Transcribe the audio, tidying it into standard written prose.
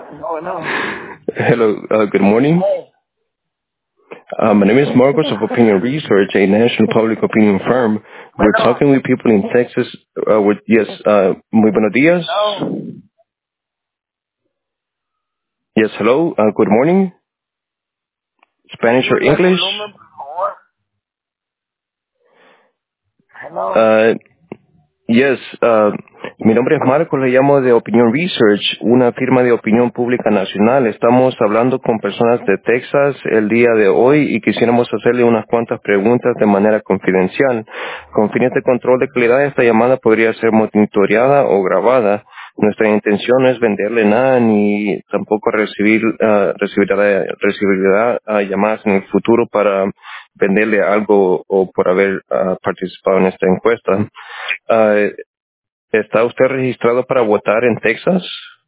No, no. Hello, good morning. My name is Marcos of Opinion Research, a national public opinion firm. We're talking with people in Texas. Muy buenos días. No. Yes, hello, good morning. Spanish or Súbele el English? volumen, por favor. Hello. Yes, mi nombre es Marcos, le llamo de Opinion Research, una firma de opinión pública nacional. Estamos hablando con personas de Texas el día de hoy y quisiéramos hacerle unas cuantas preguntas de manera confidencial. Con fines de control de calidad, esta llamada podría ser monitoreada o grabada. Nuestra intención no es venderle nada ni tampoco recibirá llamadas en el futuro para venderle algo o por haber participado en esta encuesta. Ah, ¿Está usted registrado para votar en Texas?